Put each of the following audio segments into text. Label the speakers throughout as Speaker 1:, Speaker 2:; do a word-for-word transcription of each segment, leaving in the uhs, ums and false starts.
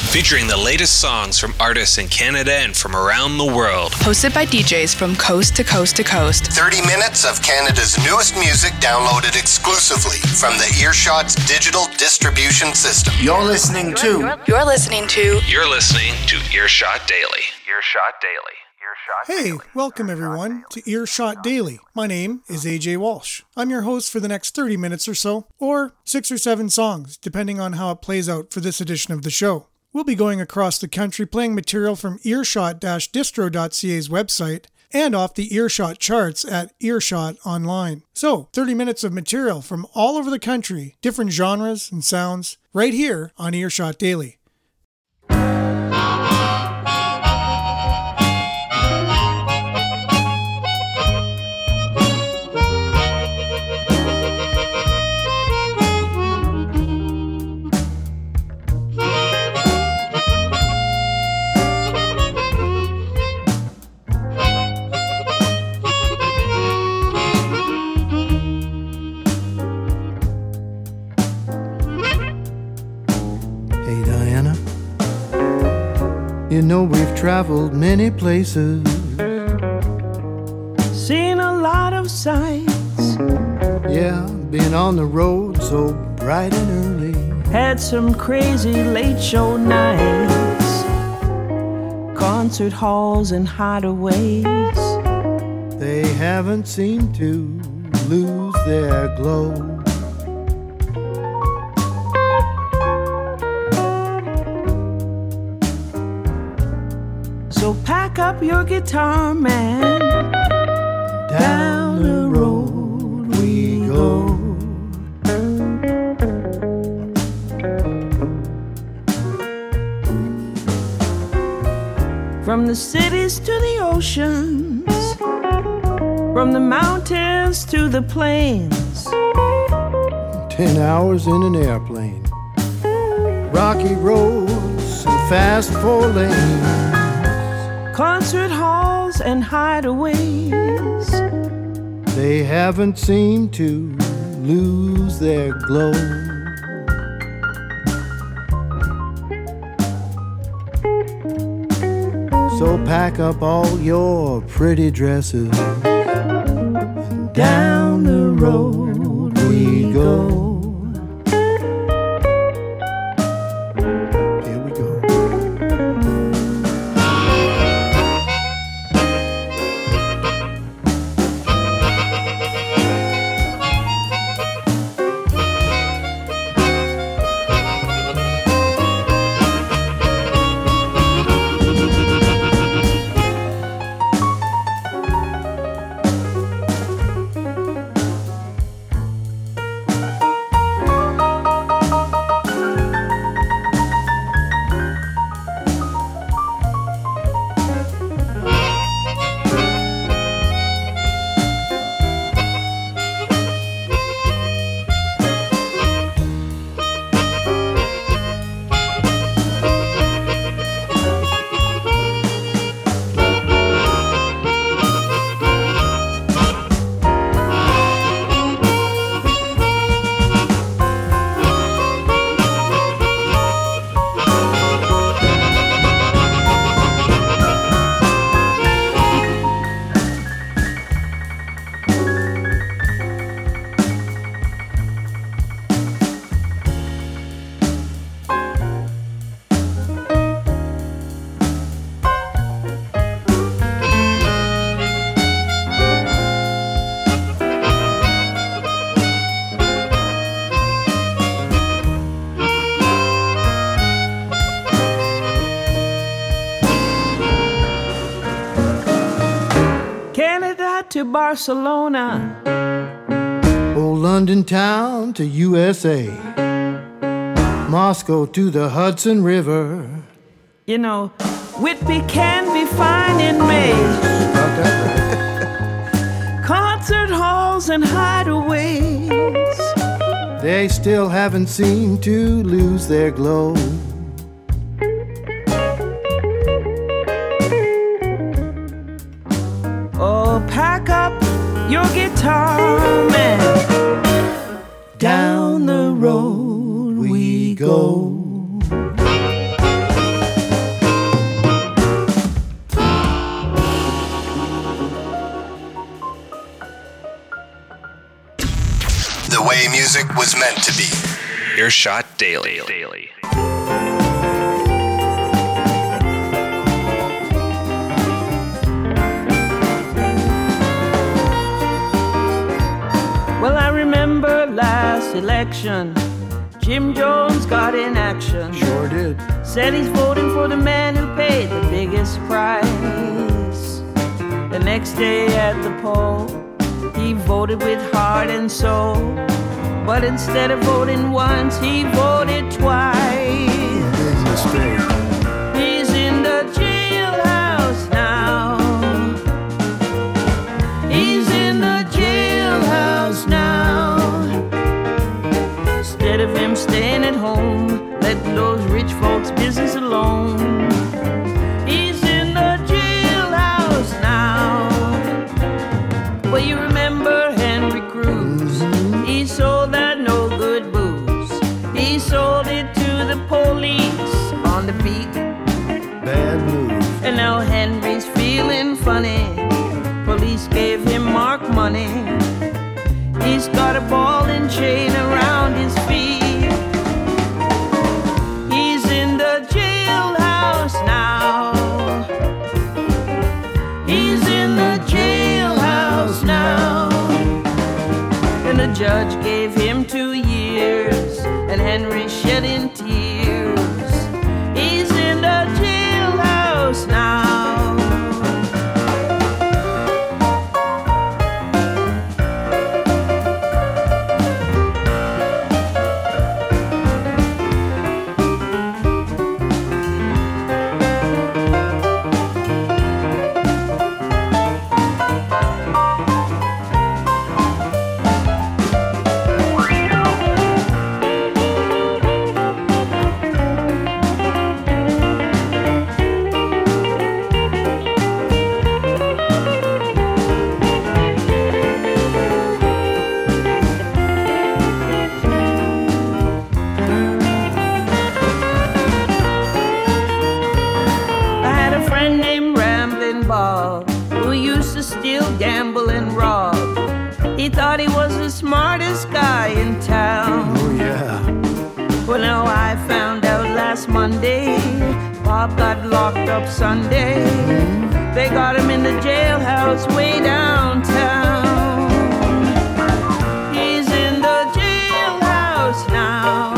Speaker 1: featuring the latest songs from artists in Canada and from around the world.
Speaker 2: Hosted by D Js from coast to coast to coast.
Speaker 3: thirty minutes of Canada's newest music downloaded exclusively from the Earshot's digital distribution system.
Speaker 4: You're listening to...
Speaker 2: You're listening to...
Speaker 1: You're listening to Earshot Daily. Earshot Daily.
Speaker 5: Hey, welcome everyone to Earshot Daily. My name is A J Walsh. I'm your host for the next thirty minutes or so, or six or seven songs, depending on how it plays out for this edition of the show. We'll be going across the country playing material from earshot dash distro dot c a's website and off the Earshot charts at Earshot Online. So, thirty minutes of material from all over the country, different genres and sounds, right here on Earshot Daily.
Speaker 6: You know we've traveled many places,
Speaker 7: seen a lot of sights.
Speaker 6: Yeah, been on the road so bright and early.
Speaker 7: Had some crazy late show nights, concert halls and hideaways.
Speaker 6: They haven't seemed to lose their glow.
Speaker 7: So pack up your guitar, man.
Speaker 6: Down the road we go.
Speaker 7: From the cities to the oceans, from the mountains to the plains.
Speaker 6: Ten hours in an airplane, rocky roads and fast four lanes.
Speaker 7: Concert halls and hideaways.
Speaker 6: They haven't seemed to lose their glow. So pack up all your pretty dresses, and down the road we go.
Speaker 7: To Barcelona,
Speaker 6: old London town to U S A, Moscow to the Hudson River.
Speaker 7: You know, Whitby can be fine in May. Concert halls and hideaways.
Speaker 6: They still haven't seemed to lose their glow.
Speaker 7: Oh, pack up your guitar, man.
Speaker 6: Down the road we go.
Speaker 3: music was meant to be.
Speaker 1: Earshot Daily.
Speaker 7: Well, I remember last election, Jim Jones got in action.
Speaker 6: Sure did.
Speaker 7: Said he's voting for the man who paid the biggest price. The next day at the poll, he voted with heart and soul. But instead of voting once, he voted twice.
Speaker 6: Big mistake.
Speaker 7: He's in the jailhouse now. He's in the jailhouse now. Instead of him staying at home, let those rich folks' business alone. He's in the jailhouse now. Well, you remember Henry Cruz? He sold that no good booze. He sold it to the police on the beat.
Speaker 6: Bad move.
Speaker 7: And now Henry's feeling funny. Police gave him mark money. He's got a ball and chain around his feet. He's in the jailhouse now. He's in the jailhouse now. And the judge gave him two years, and Henry shed in tears. He's in the jailhouse now. He thought he was the smartest guy in town.
Speaker 6: Oh, yeah.
Speaker 7: Well, now I found out last Monday, Bob got locked up Sunday. They got him in the jailhouse way downtown. He's in the jailhouse now.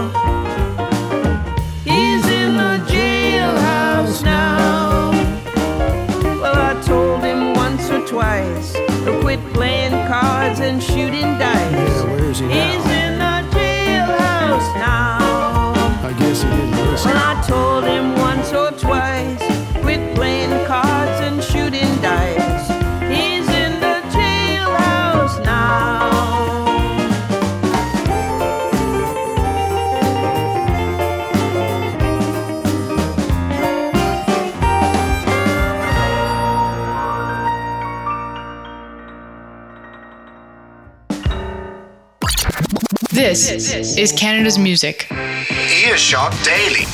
Speaker 7: He's in the jailhouse now. Well, I told him once or twice to quit playing cards and shooting dice.
Speaker 6: Yeah, where is he now?
Speaker 7: He's in the jailhouse now.
Speaker 6: I guess he didn't listen.
Speaker 7: Well, I told him once or twice, quit playing cards and shooting dice. He's in the jailhouse now.
Speaker 2: This is Canada's music.
Speaker 3: Earshot Daily.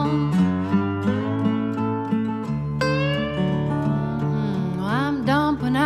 Speaker 4: Dumping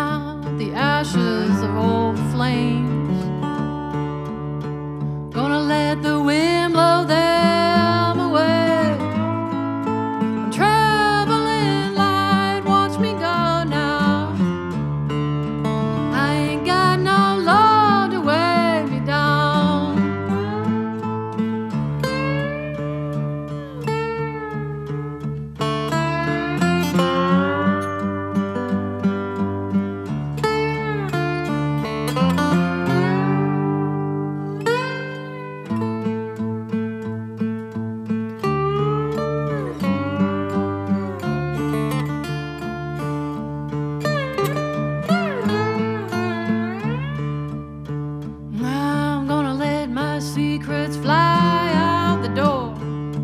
Speaker 4: secrets fly out the door.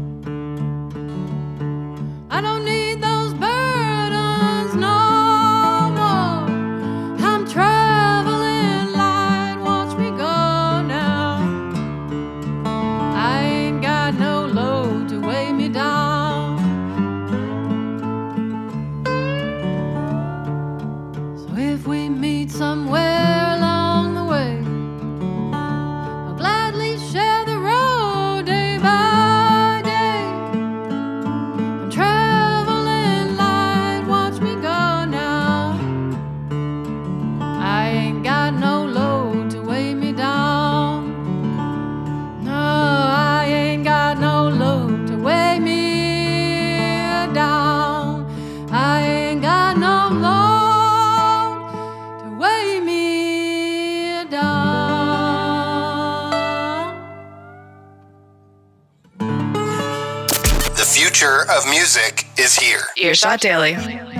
Speaker 4: I don't need those burdens no more. I'm traveling light, watch me go now. I ain't got no load to weigh me down. So if we meet somewhere along the way, I'll gladly share the road day by day. I'm traveling light, watch me go now. I ain't got no load to weigh me down. No, I ain't got no load to weigh me down. I ain't got no load to weigh me down.
Speaker 3: The future of music is here.
Speaker 2: Earshot Daily.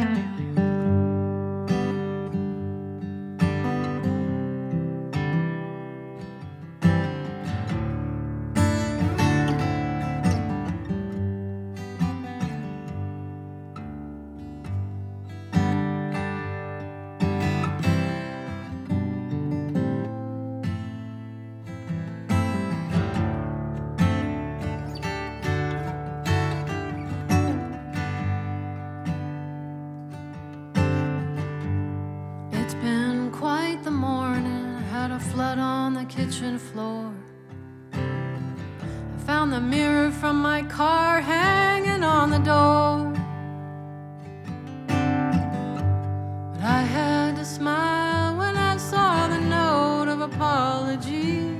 Speaker 4: It's been quite the morning. I had a flood on the kitchen floor. I found the mirror from my car hanging on the door. But I had to smile when I saw the note of apology.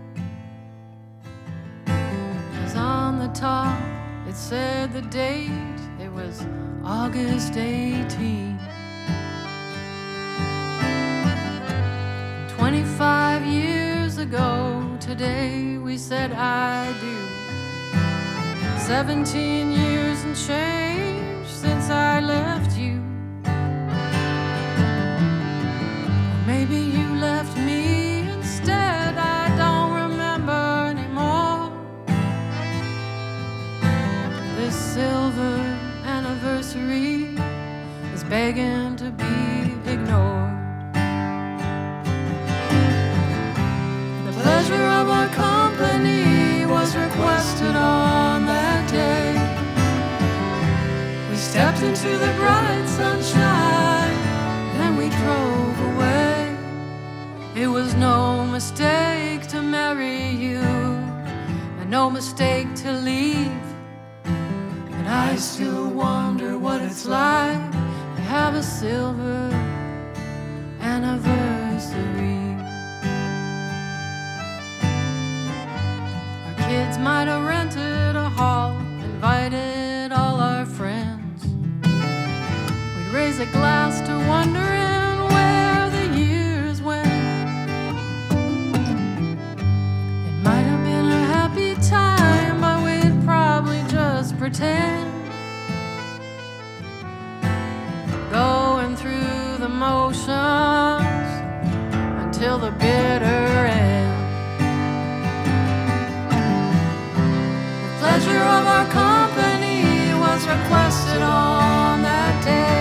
Speaker 4: 'Cause on the top it said the date. It was August eighteenth. twenty-five years ago today we said I do. Seventeen years and change since I left you. Or maybe you left me instead, I don't remember anymore. This silver anniversary is begging to be ignored. The pleasure of our company was requested on that day. We stepped into the bright sunshine, then we drove away. It was no mistake to marry you, and no mistake to leave. But I still wonder what it's like to have a silver anniversary. Kids might have rented a hall, invited all our friends. We'd raise a glass to wondering where the years went. It might have been a happy time, but we'd probably just pretend. Going through the motions until the bitter end. Pleasure of our company was requested on that day.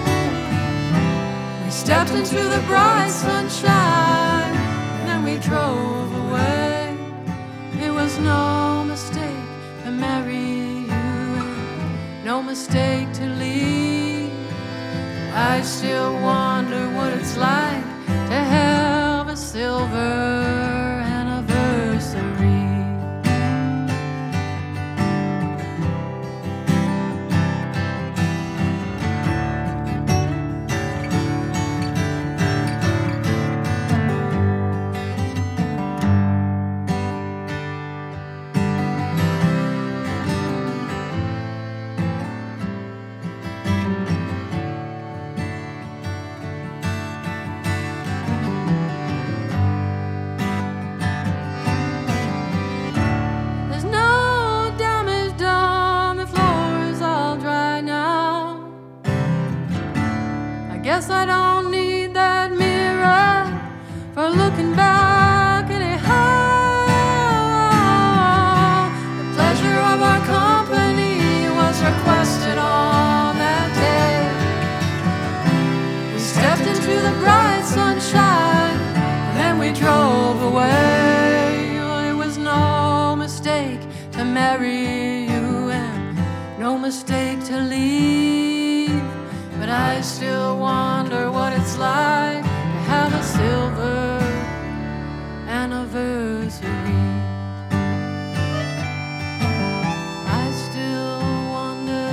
Speaker 4: We stepped into the bright sunshine, then we drove away. It was no mistake to marry you, no mistake to leave. I still wonder what it's like to have a silver anniversary. away. Well, it was no mistake to marry you and no mistake to leave. But I still wonder what it's like to have a silver anniversary. I still wonder.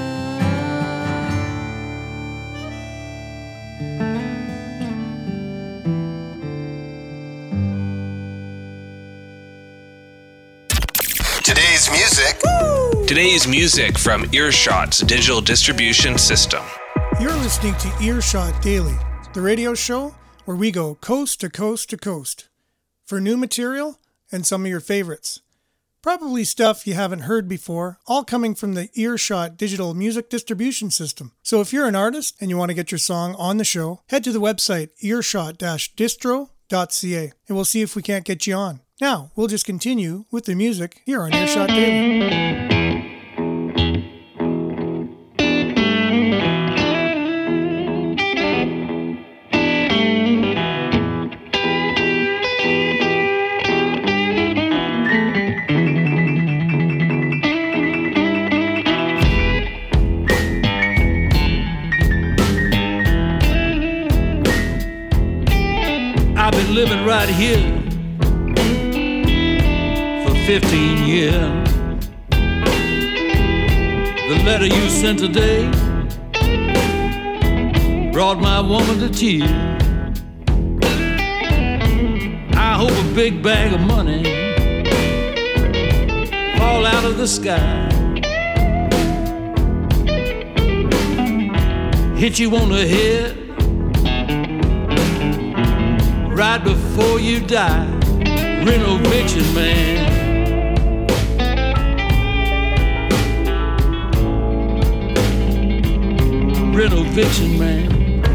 Speaker 3: Today's music.
Speaker 1: Today's music from Earshot's digital distribution system.
Speaker 5: You're listening to Earshot Daily, the radio show where we go coast to coast to coast for new material and some of your favorites. Probably stuff you haven't heard before, all coming from the Earshot digital music distribution system. So if you're an artist and you want to get your song on the show, head to the website earshot dash distro dot c a and we'll see if we can't get you on. Now, we'll just continue with the music here on Earshot Daily.
Speaker 8: I've been living right here for fifteen years. The letter you sent today brought my woman to tears. I hope a big bag of money fall out of the sky, hit you on the head right before you die. Renovation man. Renovation man.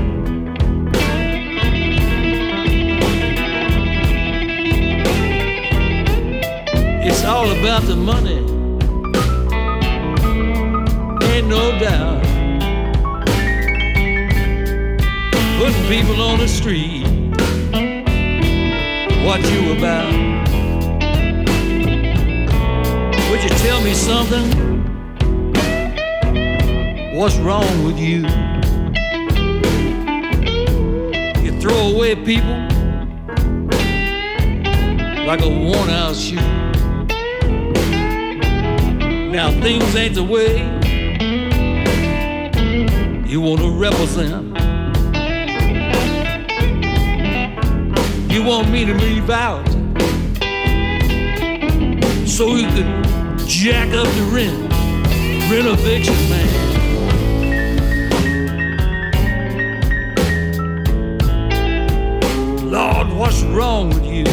Speaker 8: It's all about the money, ain't no doubt. Putting people on the street, what you about? Would you tell me something? What's wrong with you? You throw away people like a worn out shoe. Now things ain't the way you want to represent. You want me to leave out so you can jack up the rent. Renovation man. Lord, what's wrong with you?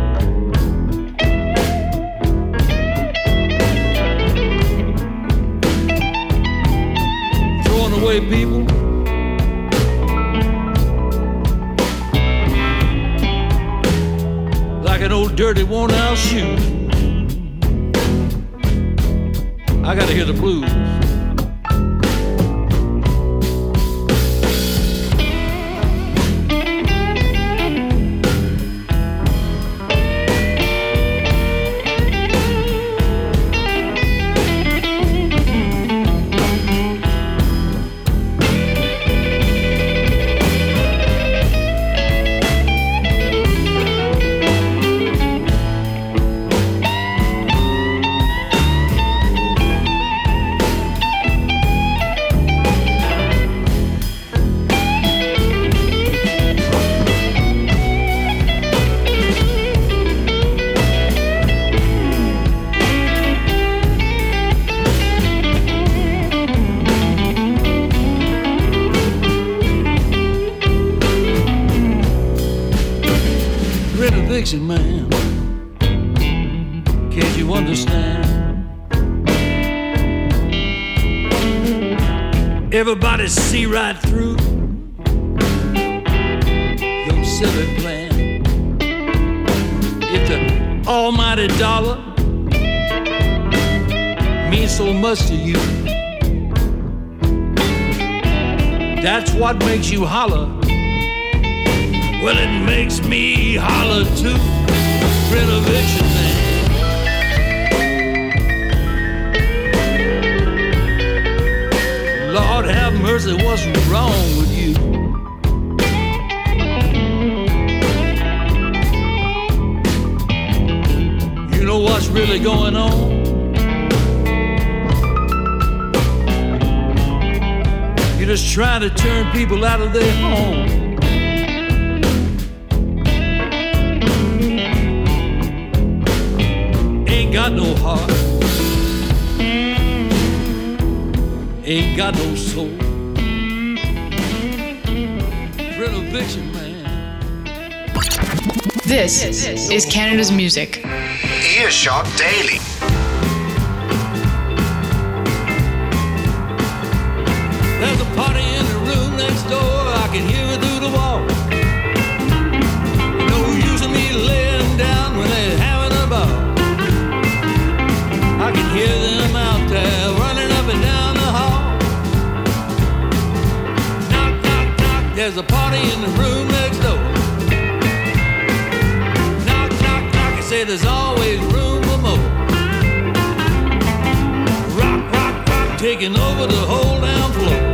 Speaker 8: Throwing away people like an old dirty worn out shoe. I gotta hear the blues. Man, can't you understand? Everybody see right through your silly plan. If the almighty dollar means so much to you, that's what makes you holler. Well, it makes me holler too. seriously, what's wrong with you? You know what's really going on? You're just trying to turn people out of their home. Ain't got no heart, ain't got no soul. Renovation man.
Speaker 2: This is Canada's music.
Speaker 3: Earshot Daily.
Speaker 8: There's a party in the room next door, I can hear it through the wall. No use in me laying down when they're having a ball. I can hear them out there running up and down the hall. Knock, knock, knock, there's a party in the room next door. Knock, knock, knock, I say there's always room for more. Rock, rock, rock, taking over the whole damn floor.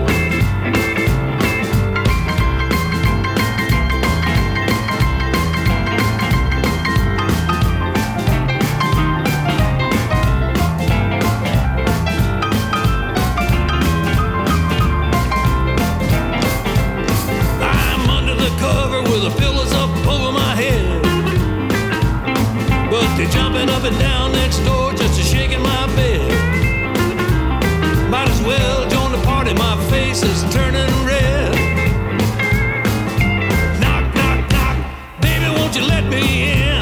Speaker 8: The pillows up over my head, but they're jumping up and down next door just to shaking my bed. Might as well join the party, my face is turning red. Knock, knock, knock, baby, won't you let me in?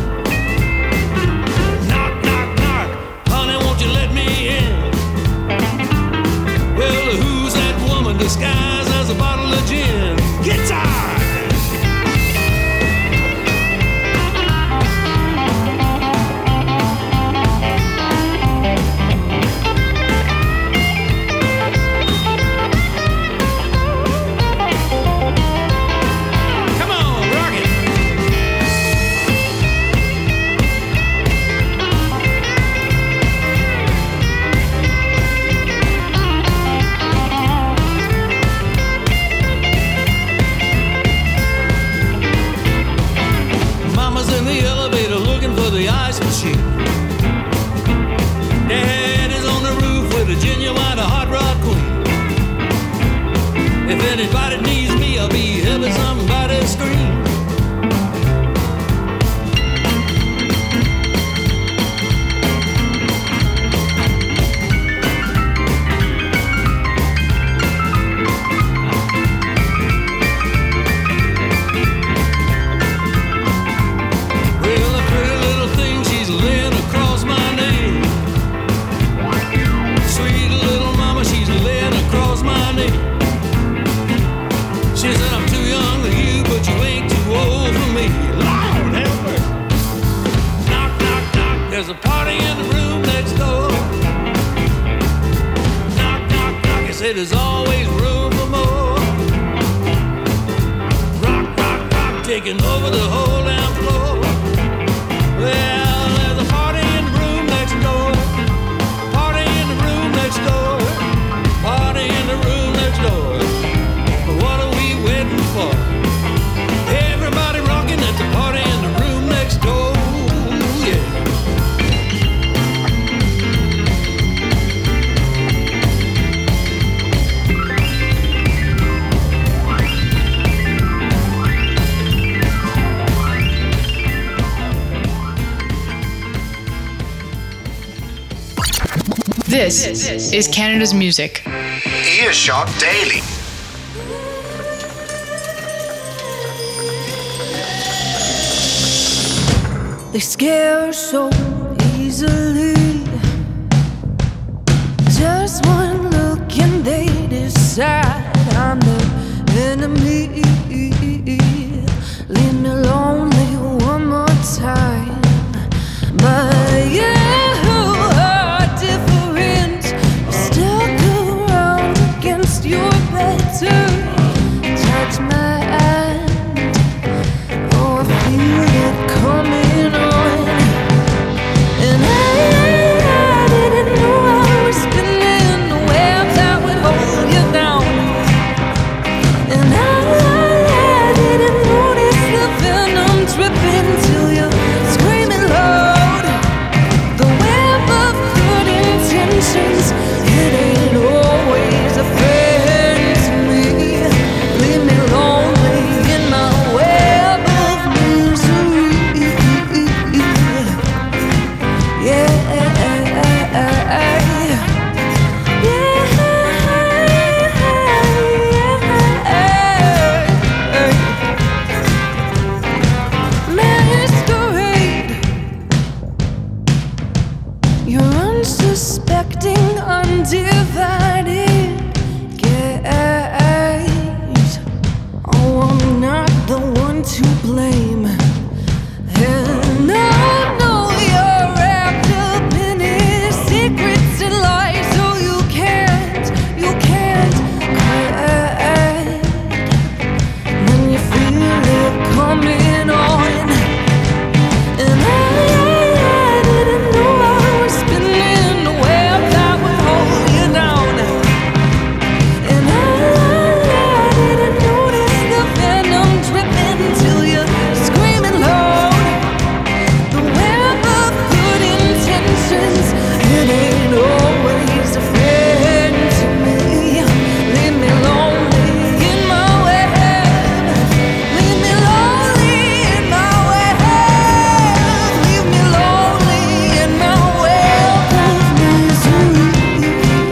Speaker 8: Knock, knock, knock, honey, won't you let me in? Well, who's that woman disguised as a bottle of gin? Guitar! Dad is on the roof with a genuine hot rod queen. If anybody needs me, I'll be helping somebody scream. There's a party in the room next door. Knock, knock, knock, I say there's always room for more. Rock, rock, rock, taking over the whole damn floor. Well, there's a party in the room next door. Party in the room next door. Party in the room next door. But what are we waiting for? Everybody rocking at the party in the room next door. Yeah.
Speaker 2: This is Canada's music.
Speaker 3: Earshot Daily.
Speaker 4: They scare so easily. Just one look and they decide I'm the enemy. Leave me lonely one more time. But you are different. You're stuck around against your better. Touch my hand. Oh, I feel it coming on. And I, I didn't know I was spinning. Where one to blame. And I know you're wrapped up in his secrets and lies, so you can't, you can't cry. When you feel it coming on, and I, I didn't know I was spinning a web that would hold you down. And I, I didn't notice the venom dripping till you screaming loud. The web of good intentions, it ain't always a friend to me. Leave me lonely in my web. Leave me lonely in my web. Leave me lonely in my web of misery.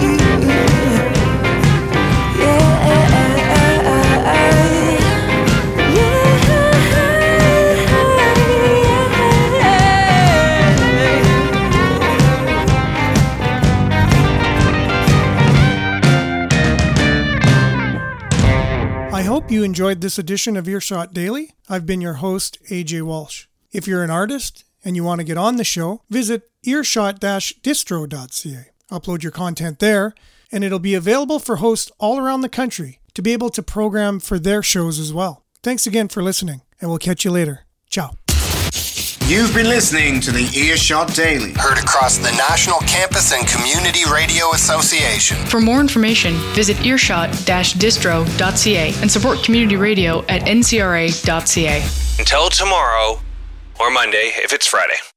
Speaker 5: I hope you enjoyed this edition of Earshot Daily. I've been your host, A J Walsh. If you're an artist and you want to get on the show, visit earshot dash distro dot c a. Upload your content there, and it'll be available for hosts all around the country to be able to program for their shows as well. Thanks again for listening, and we'll catch you later. Ciao.
Speaker 3: You've been listening to the Earshot Daily. Heard across the National Campus and Community Radio Association.
Speaker 2: For more information, visit earshot dash distro dot c a and support community radio at n c r a dot c a.
Speaker 1: Until tomorrow, or Monday if it's Friday.